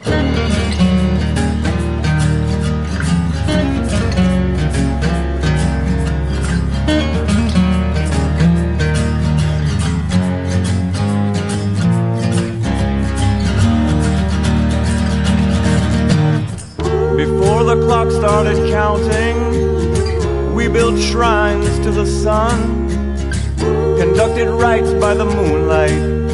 Before the clock started counting, we built shrines to the sun, conducted rites by the moonlight,